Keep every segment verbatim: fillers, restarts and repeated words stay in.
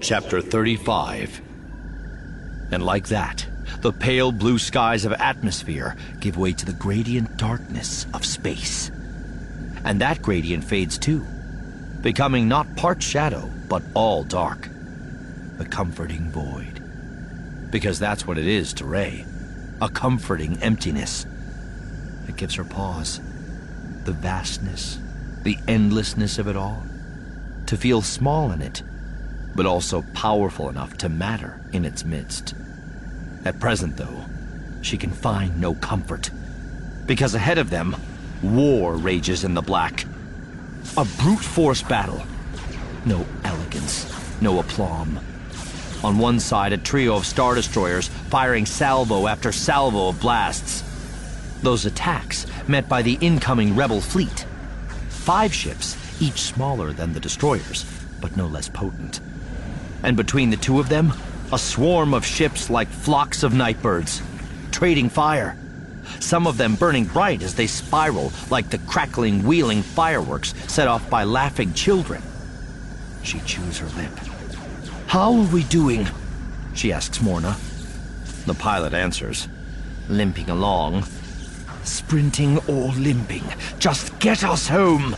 Chapter thirty-five. And like that, the pale blue skies of atmosphere give way to the gradient darkness of space. And that gradient fades too, becoming not part shadow, but all dark. The comforting void. Because that's what it is to Rey. A comforting emptiness. It gives her pause. The vastness, the endlessness of it all. To feel small in it, but also powerful enough to matter in its midst. At present, though, she can find no comfort. Because ahead of them, war rages in the black. A brute force battle. No elegance, no aplomb. On one side, a trio of Star Destroyers firing salvo after salvo of blasts. Those attacks met by the incoming Rebel fleet. Five ships, each smaller than the destroyers, but no less potent. And between the two of them, a swarm of ships like flocks of nightbirds, trading fire. Some of them burning bright as they spiral like the crackling, wheeling fireworks set off by laughing children. She chews her lip. "How are we doing?" she asks Morna. The pilot answers, "Limping along." "Sprinting or limping, just get us home."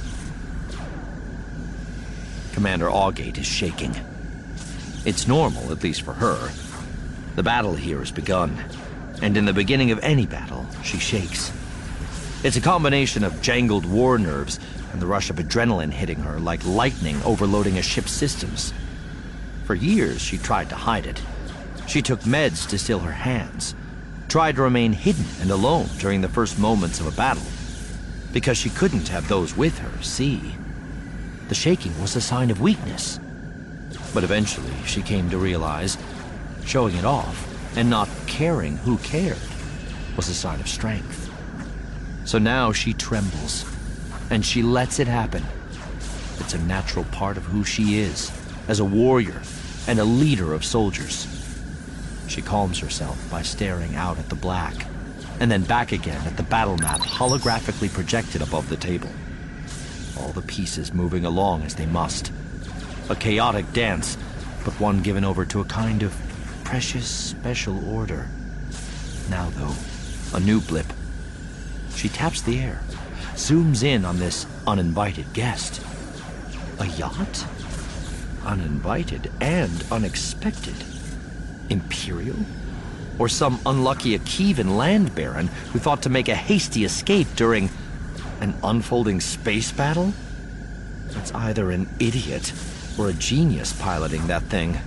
Commander Augate is shaking. It's normal, at least for her. The battle here has begun, and in the beginning of any battle, she shakes. It's a combination of jangled war nerves and the rush of adrenaline hitting her like lightning overloading a ship's systems. For years, she tried to hide it. She took meds to still her hands, tried to remain hidden and alone during the first moments of a battle, because she couldn't have those with her see. The shaking was a sign of weakness. But eventually, she came to realize showing it off and not caring who cared was a sign of strength. So now she trembles, and she lets it happen. It's a natural part of who she is, as a warrior and a leader of soldiers. She calms herself by staring out at the black, and then back again at the battle map holographically projected above the table. All the pieces moving along as they must. A chaotic dance, but one given over to a kind of precious special order. Now, though, a new blip. She taps the air, zooms in on this uninvited guest. A yacht? Uninvited and unexpected. Imperial? Or some unlucky Akeevan land baron who thought to make a hasty escape during an unfolding space battle? It's either an idiot or a genius piloting that thing.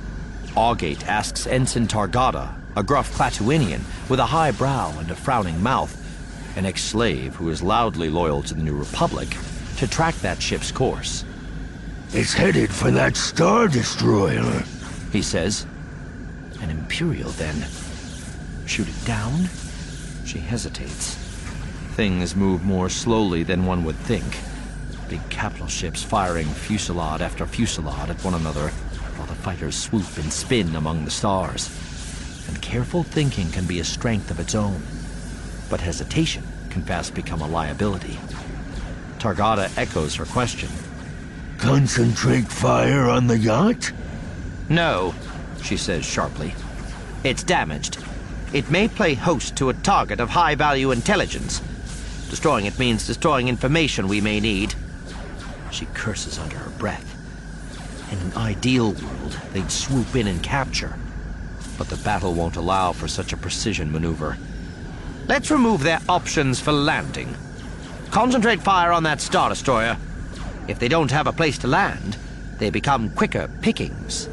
Augate asks Ensign Targata, a gruff Klatooinian with a high brow and a frowning mouth, an ex-slave who is loudly loyal to the New Republic, to track that ship's course. "It's headed for that Star Destroyer," he says. An Imperial, then. Shoot it down? She hesitates. Things move more slowly than one would think. Big capital ships firing fusillade after fusillade at one another, while the fighters swoop and spin among the stars. And careful thinking can be a strength of its own. But hesitation can fast become a liability. Targata echoes her question. "Concentrate fire on the yacht?" "No," she says sharply. "It's damaged. It may play host to a target of high-value intelligence. Destroying it means destroying information we may need." She curses under her breath. In an ideal world, they'd swoop in and capture. But the battle won't allow for such a precision maneuver. "Let's remove their options for landing. Concentrate fire on that Star Destroyer. If they don't have a place to land, they become quicker pickings."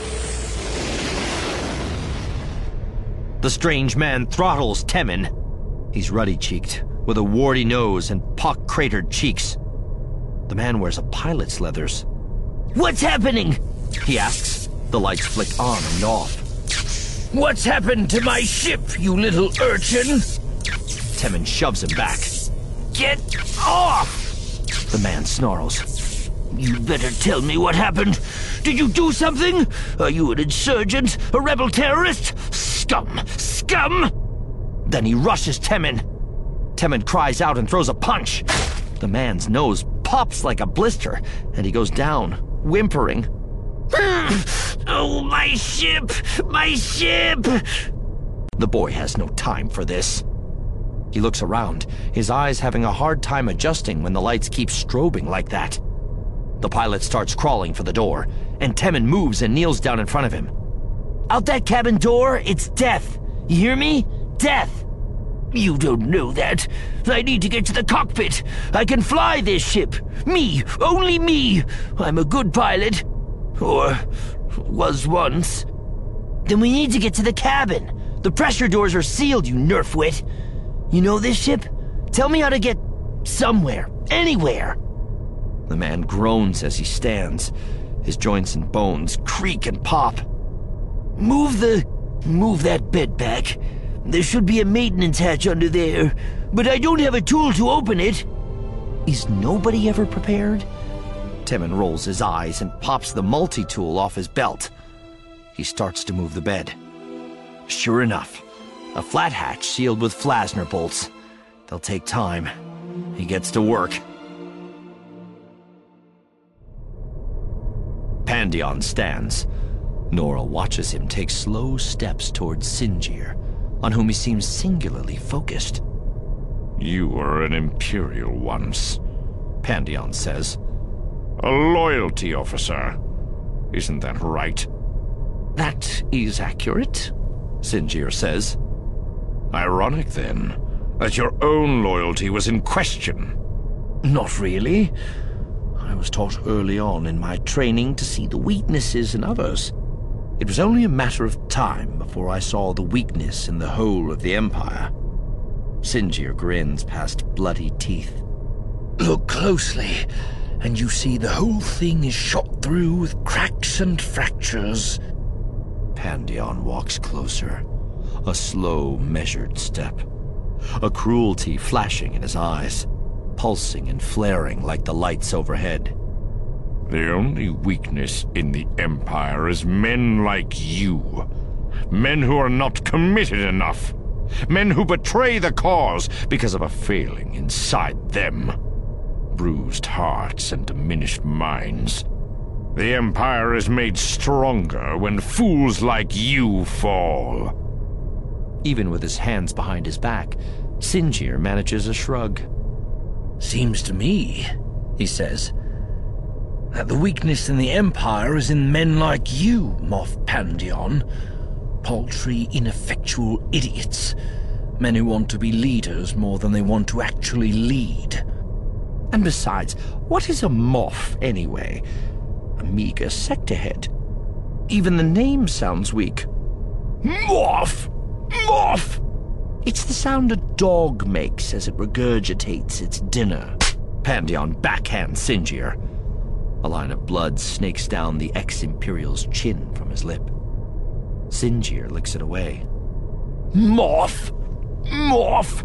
The strange man throttles Temmin. He's ruddy-cheeked, with a warty nose and pock-cratered cheeks. The man wears a pilot's leathers. "What's happening?" he asks. The lights flick on and off. "What's happened to my ship, you little urchin?" Temmin shoves him back. "Get off!" The man snarls. "You'd better tell me what happened. Did you do something? Are you an insurgent? A rebel terrorist? Scum! Scum!" Then he rushes Temmin. Temmin cries out and throws a punch. The man's nose pops like a blister, and he goes down, whimpering. Oh, my ship! My ship! The boy has no time for this. He looks around, his eyes having a hard time adjusting when the lights keep strobing like that. The pilot starts crawling for the door, and Temmin moves and kneels down in front of him. Out that cabin door, it's death. You hear me? Death! You don't know that. I need to get to the cockpit. I can fly this ship. Me, only me. I'm a good pilot. Or was once. Then we need to get to the cabin. The pressure doors are sealed, you nerfwit. You know this ship? Tell me how to get somewhere, anywhere. The man groans as he stands. His joints and bones creak and pop. Move the... move that bed back. There should be a maintenance hatch under there, but I don't have a tool to open it. Is nobody ever prepared? Temmin rolls his eyes and pops the multi-tool off his belt. He starts to move the bed. Sure enough, a flat hatch sealed with Flasner bolts. They'll take time. He gets to work. Pandion stands. Nora watches him take slow steps towards Sinjir, on whom he seems singularly focused. You were an Imperial once, Pandion says. A loyalty officer. Isn't that right? That is accurate, Sinjir says. Ironic, then, that your own loyalty was in question. Not really. I was taught early on in my training to see the weaknesses in others. It was only a matter of time before I saw the weakness in the whole of the Empire. Sinjir grins past bloody teeth. Look closely, and you see the whole thing is shot through with cracks and fractures. Pandion walks closer, a slow, measured step. A cruelty flashing in his eyes, pulsing and flaring like the lights overhead. The only weakness in the Empire is men like you. Men who are not committed enough. Men who betray the cause because of a failing inside them. Bruised hearts and diminished minds. The Empire is made stronger when fools like you fall. Even with his hands behind his back, Sinjir manages a shrug. Seems to me, he says, that the weakness in the Empire is in men like you, Moff Pandion. Paltry, ineffectual idiots. Men who want to be leaders more than they want to actually lead. And besides, what is a Moff, anyway? A meager sector head. Even the name sounds weak. Moff! Moff! It's the sound a dog makes as it regurgitates its dinner. Pandion backhands Sinjir. A line of blood snakes down the ex-Imperial's chin from his lip. Sinjir licks it away. Moff! Moff!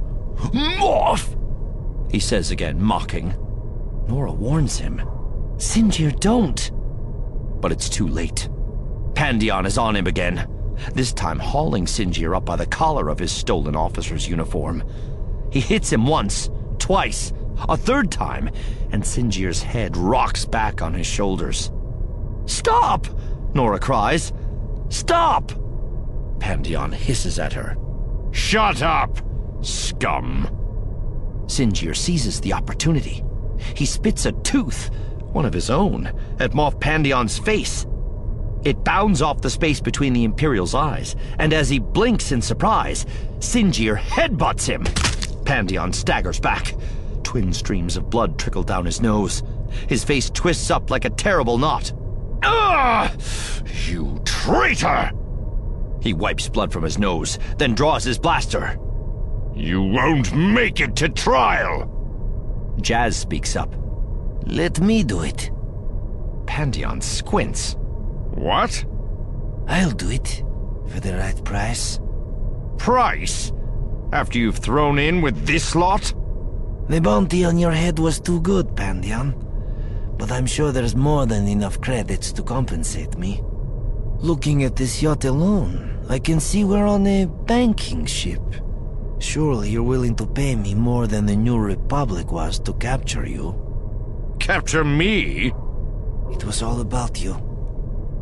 Moff! He says again, mocking. Nora warns him. Sinjir, don't! But it's too late. Pandion is on him again, this time hauling Sinjir up by the collar of his stolen officer's uniform. He hits him once, twice, a third time, and Sinjir's head rocks back on his shoulders. Stop! Nora cries. Stop! Pandion hisses at her. Shut up, scum! Sinjir seizes the opportunity. He spits a tooth, one of his own, at Moff Pandion's face. It bounds off the space between the Imperial's eyes, and as he blinks in surprise, Sinjir headbutts him. Pandion staggers back. Twin streams of blood trickle down his nose. His face twists up like a terrible knot. Ah! You traitor! He wipes blood from his nose, then draws his blaster. You won't make it to trial! Jazz speaks up. Let me do it. Pandion squints. What? I'll do it, for the right price. Price? After you've thrown in with this lot? The bounty on your head was too good, Pandion. But I'm sure there's more than enough credits to compensate me. Looking at this yacht alone, I can see we're on a banking ship. Surely you're willing to pay me more than the New Republic was to capture you. Capture me? It was all about you.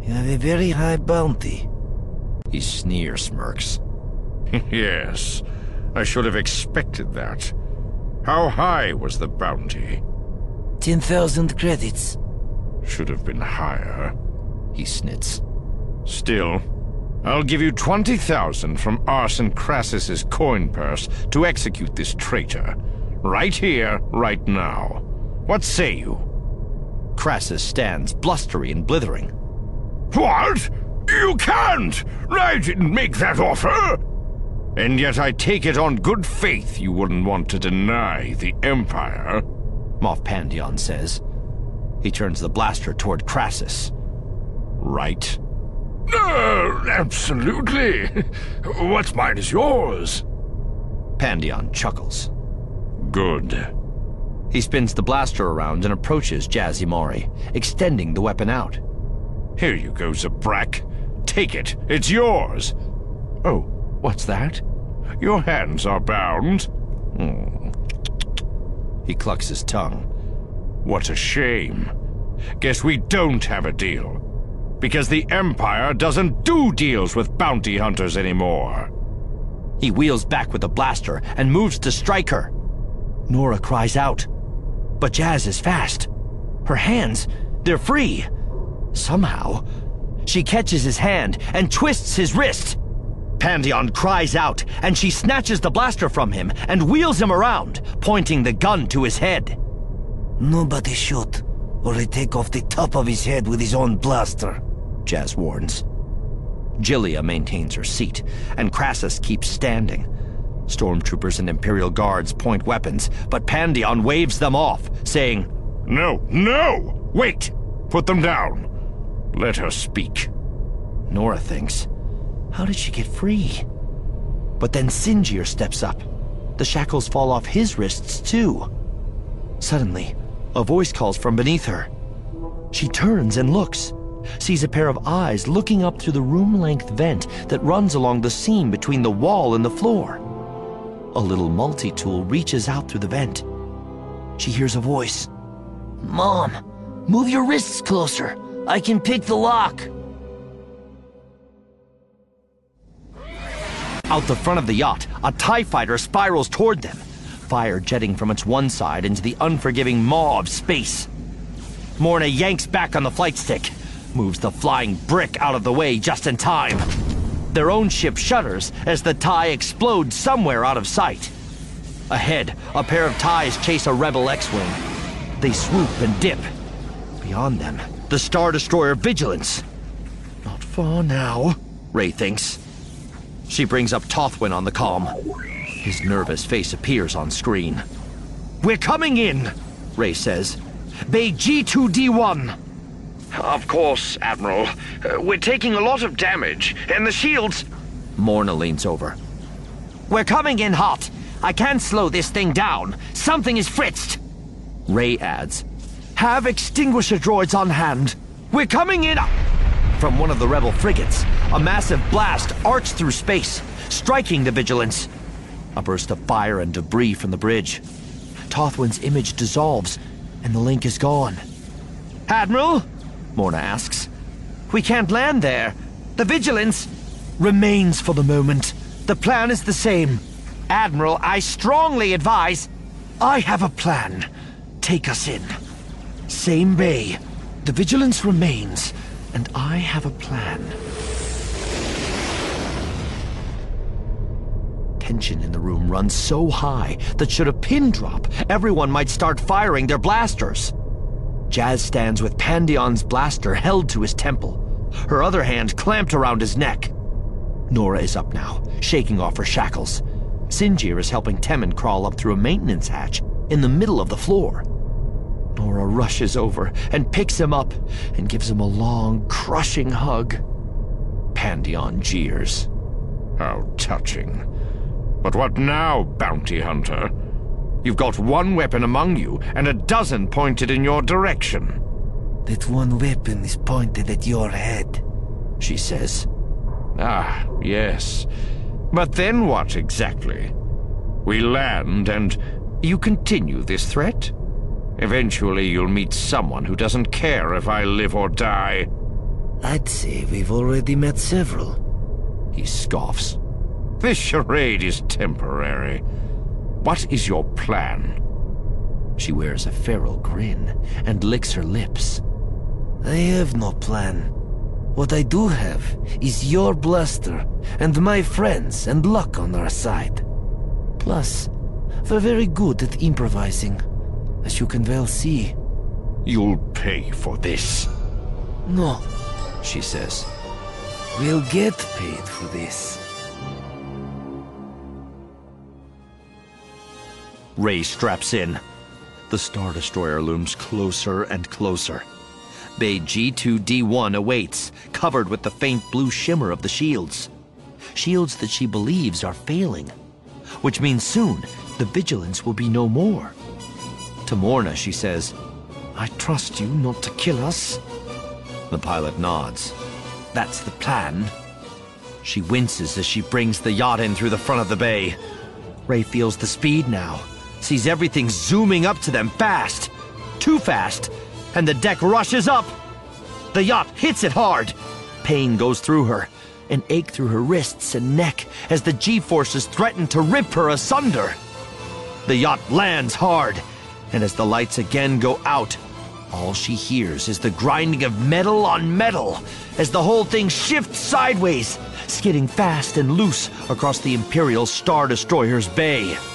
You have a very high bounty. He sneer smirks. Yes, I should have expected that. How high was the bounty? Ten thousand credits. Should have been higher. He snits. Still, I'll give you twenty thousand from Arson Crassus's coin purse to execute this traitor. Right here, right now. What say you? Crassus stands, blustery and blithering. What? You can't! I didn't make that offer! And yet I take it on good faith you wouldn't want to deny the Empire. Moff Pandion says. He turns the blaster toward Crassus. Right? Uh, absolutely. What's mine is yours. Pandion chuckles. Good. He spins the blaster around and approaches Jaz Imari, extending the weapon out. Here you go, Zabrak. Take it. It's yours. Oh, what's that? Your hands are bound. Hmm. He clucks his tongue. What a shame. Guess we don't have a deal. Because the Empire doesn't do deals with bounty hunters anymore. He wheels back with the blaster and moves to strike her. Nora cries out. But Jaz is fast. Her hands, they're free. Somehow, she catches his hand and twists his wrist. Pandion cries out, and she snatches the blaster from him and wheels him around, pointing the gun to his head. Nobody shoot, or I take off the top of his head with his own blaster, Jaz warns. Jillia maintains her seat, and Crassus keeps standing. Stormtroopers and Imperial guards point weapons, but Pandion waves them off, saying, No, no! Wait! Put them down. Let her speak. Nora thinks, how did she get free? But then Sinjir steps up. The shackles fall off his wrists, too. Suddenly, a voice calls from beneath her. She turns and looks, sees a pair of eyes looking up through the room-length vent that runs along the seam between the wall and the floor. A little multi-tool reaches out through the vent. She hears a voice. Mom, move your wrists closer. I can pick the lock. Out the front of the yacht, a TIE fighter spirals toward them, fire jetting from its one side into the unforgiving maw of space. Morna yanks back on the flight stick, moves the flying brick out of the way just in time. Their own ship shudders as the TIE explodes somewhere out of sight. Ahead, a pair of TIEs chase a Rebel X-Wing. They swoop and dip. Beyond them, the Star Destroyer Vigilance. Not far now, Rey thinks. She brings up Tothwin on the comm. His nervous face appears on screen. We're coming in, Rey says. Bay G two D one. Of course, Admiral. Uh, we're taking a lot of damage, and the shields... Morna leans over. We're coming in hot. I can't slow this thing down. Something is fritzed. Rey adds, have extinguisher droids on hand. We're coming in... From one of the Rebel frigates, a massive blast arcs through space, striking the Vigilance. A burst of fire and debris from the bridge. Tothwin's image dissolves, and the link is gone. Admiral? Morna asks. We can't land there. The Vigilance remains for the moment. The plan is the same. Admiral, I strongly advise... I have a plan. Take us in. Same bay. The Vigilance remains, and I have a plan. Tension in the room runs so high that should a pin drop, everyone might start firing their blasters. Jaz stands with Pandion's blaster held to his temple, her other hand clamped around his neck. Nora is up now, shaking off her shackles. Sinjir is helping Temmin crawl up through a maintenance hatch in the middle of the floor. Nora rushes over and picks him up and gives him a long, crushing hug. Pandion jeers. How touching. But what now, bounty hunter? You've got one weapon among you and a dozen pointed in your direction. That one weapon is pointed at your head, she says. Ah, yes. But then what exactly? We land and you continue this threat? Eventually you'll meet someone who doesn't care if I live or die. I'd say we've already met several. He scoffs. This charade is temporary. What is your plan? She wears a feral grin and licks her lips. I have no plan. What I do have is your blaster and my friends and luck on our side. Plus, we're very good at improvising, as you can well see. You'll pay for this. No, She says. we'll get paid for this. Ray straps in. The Star Destroyer looms closer and closer. Bay G two D one awaits, covered with the faint blue shimmer of the shields. Shields that she believes are failing. Which means soon, the vigilance will be no more. To Morna, she says, "I trust you not to kill us." The pilot nods. That's the plan. She winces as she brings the yacht in through the front of the bay. Ray feels the speed now, sees everything zooming up to them fast. Too fast, and the deck rushes up. The yacht hits it hard. Pain goes through her, an ache through her wrists and neck as the G-forces threaten to rip her asunder. The yacht lands hard, and as the lights again go out, all she hears is the grinding of metal on metal as the whole thing shifts sideways, skidding fast and loose across the Imperial Star Destroyer's bay.